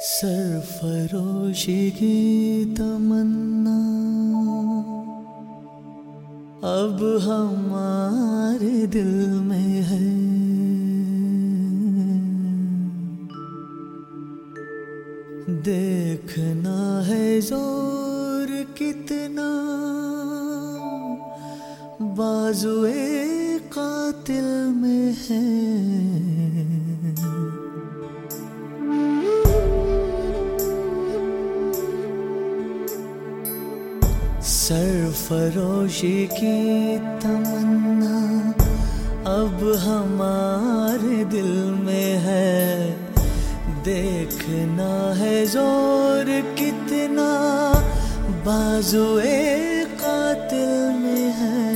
सरफरोशी की तमन्ना अब हमारे दिल में है। देखना है जोर कितना बाजुए कातिल में है। सरफरोशी की तमन्ना अब हमारे दिल में है। देखना है जोर कितना बाजुए कातिल में है।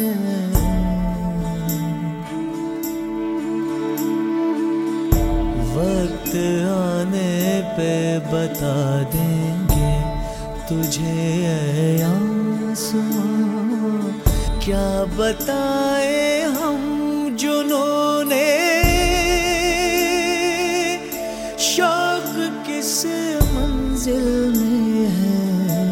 वक्त आने पे बता देंगे तुझे आसमां, क्या बताए हम जुनूने शौक किस मंजिल में है।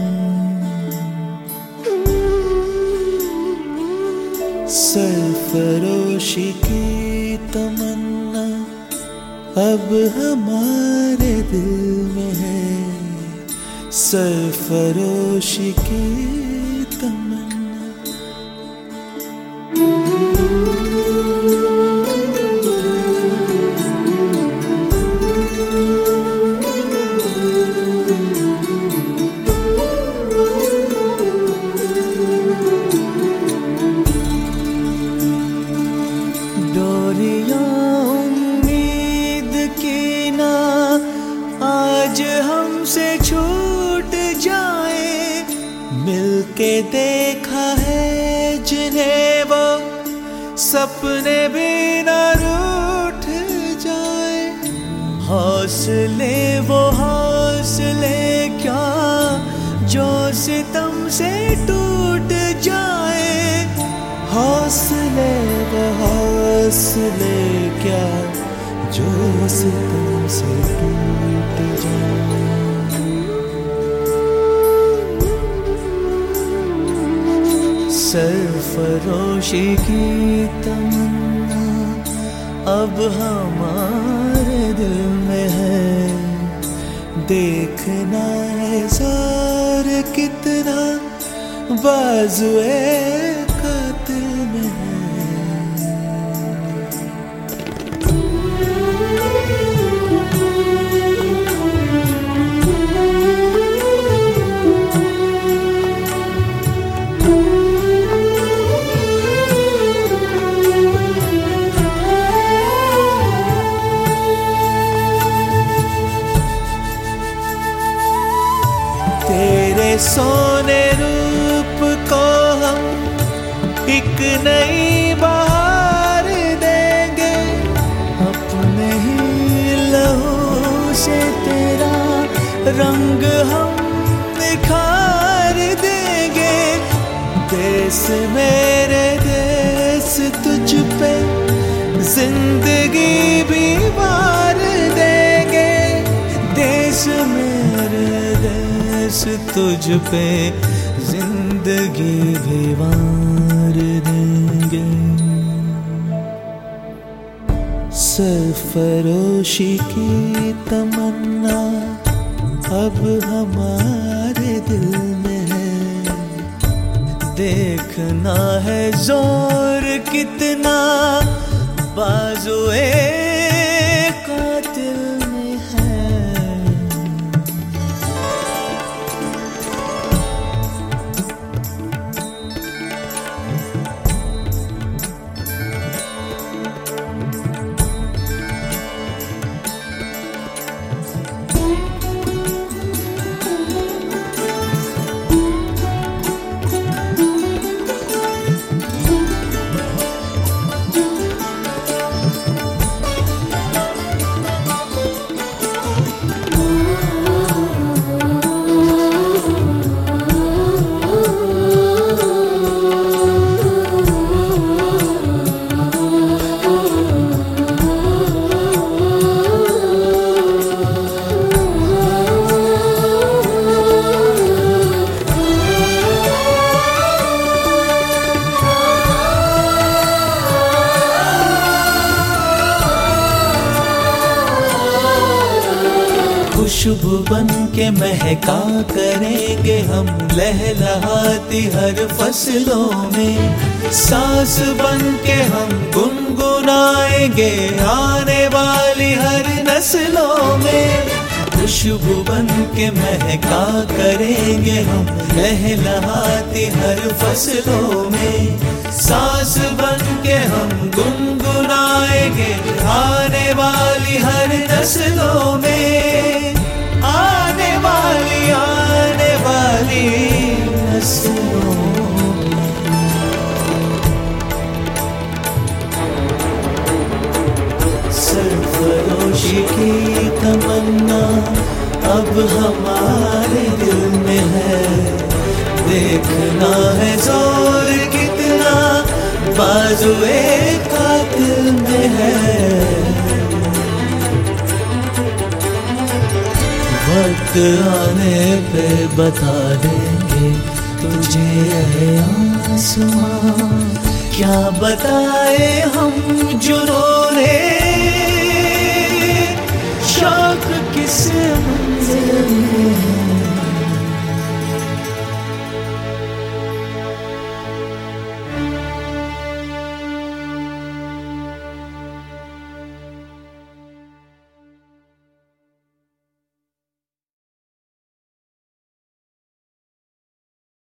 सरफरोशी की तमन्ना अब हमारे दिल में है। सरफरोशी की तमन्ना। डोरियां उम्मीद की ना आज हमसे छूट जाए। मिलके देखा है जिन्हें वो सपने भी न रूठ जाए। हौसले वो हौसले क्या जो सितम से टूट जाए। हौसले वो हौसले क्या जो सितम से टूट जाए। सरफरोशी की तमन्ना अब हमारे दिल में है। देखना है जोर कितना बाजुए कातिल में है। तेरे सोने रूप को हम एक नई बहार देंगे। अपने ही लहू से तेरा रंग हम निखार देंगे। देश मेरे देश तुझ पे जिंदगी भी वार देंगे। देश मेरे देश तुझ पे जिंदगी भी वार देंगे। सरफरोशी की तमन्ना अब हमारे दिल में है। देखना है जोर कितना बाजुए कातिल में है। खुशबू बन के महका करेंगे हम लहलहाती हर फसलों में। सांस बन के हम गुनगुनाएंगे आने वाली हर नस्लों में। खुशबू बन के महका करेंगे हम लहलहाती हर फसलों में। सांस बन के हम गुनगुनाएंगे आने वाली हर नस्लों में। आने वाली नस्लों में। सरफरोशी की तमन्ना अब हमारे दिल में है। देखना है जोर कितना बाजुए कातिल में है। वक्त आने पे बता देंगे तुझे ऐ आसमां। क्या बताए हम जुनूने